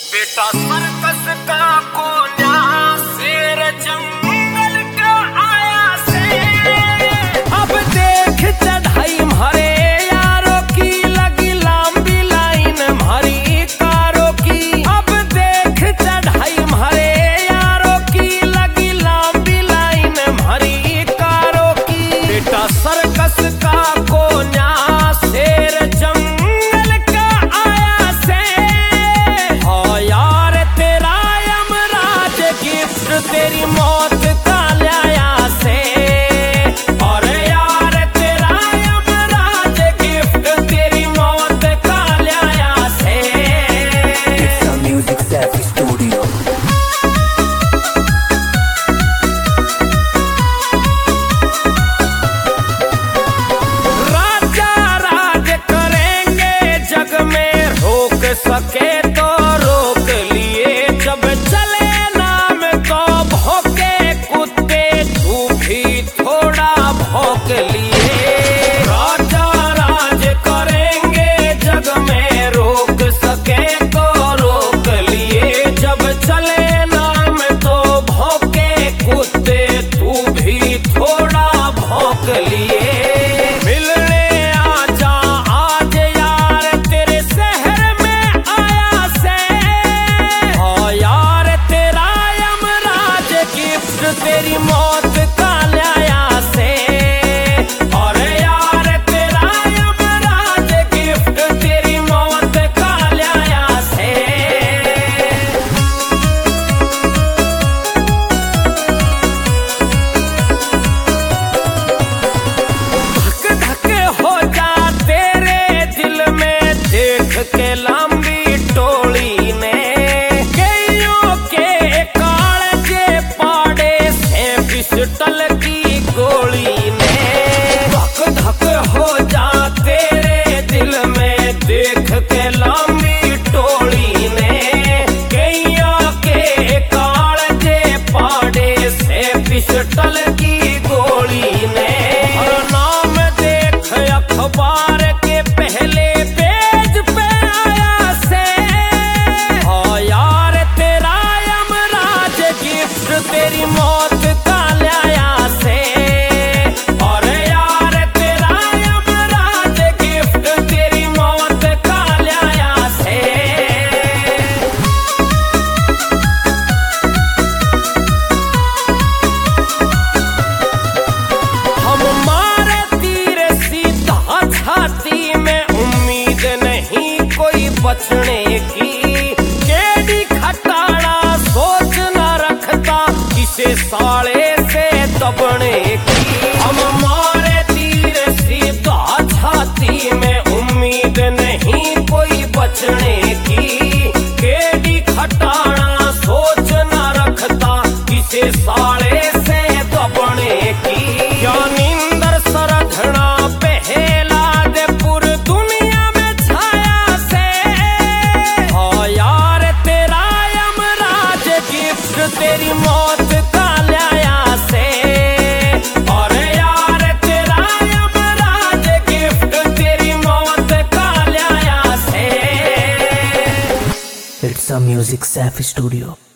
बेटा सर्कस का कोन्या शेर जंगल का आया से। अब देख चढ़ाई मारे यारों की लगी लंबी लाइन हमारी कारों की। अब देख चढ़ाई मारे यारों की लगी लंबी लाइन हमारी कारों की। बेटा सर्कस का कोन्या शेर जंगल का आया से। हाँ यार तेरा यमराज गिफ्ट तेरी मौत का लाया से। और यार तेरा यमराज गिफ्ट तेरी मौत का लाया से। It's a Music Savvy Studio. राजा राज करेंगे जग में रोक सके तो रोक लिए। जब चले नाम तो भौंके कुत्ते तू भी थोड़ा भौंक लिए। राजा राज करेंगे जग में रोक सके तो रोक लिए। जब चले नाम तो भौंके कुत्ते तू भी थोड़ा भौंक लिए। मिलने आजा आज यार तेरे शहर में आया से। हाँ यार तेरा यमराज गिफ्ट तेरी मौत का लाया से। और यार तेरा यमराज गिफ्ट तेरी मौत का लाया से। धक धक हो जा तेरे दिल में देख के लंबी टोली ने। कईयों के कालजे पाड़े से पिस्टल की गोली ने। धक धक हो जा तेरे दिल में देख के लंबी टोली ने। कईयों के कालजे पाड़े से पिस्टल की गोली ने। और नाम देख अखबार के पहले पेज पे आया से। हाँ यार तेरा यमराज गिफ्ट तेरी मौत का लाया से। और यार तेरा यमराज गिफ्ट तेरी मौत का लाया से। हम मारे तीर सीधा छाती में उम्मीद नहीं कोई बचने की। केडी खटाड़ा सोच न रखता किसे साले से दबने की। हम मारे तीर सीधा छाती में उम्मीद नहीं कोई बचने की। केडी खटाड़ा सोच न रखता किसे साले से दबने की। ज्ञानिंदर सरधना पहला दे पुर दुनिया में छाया से। हाँ यार तेरा यमराज गिफ्ट तेरी मौत का लाया से। और यार तेरा यमराज गिफ्ट तेरी मौत का लाया से। It's a Music Savvy Studio.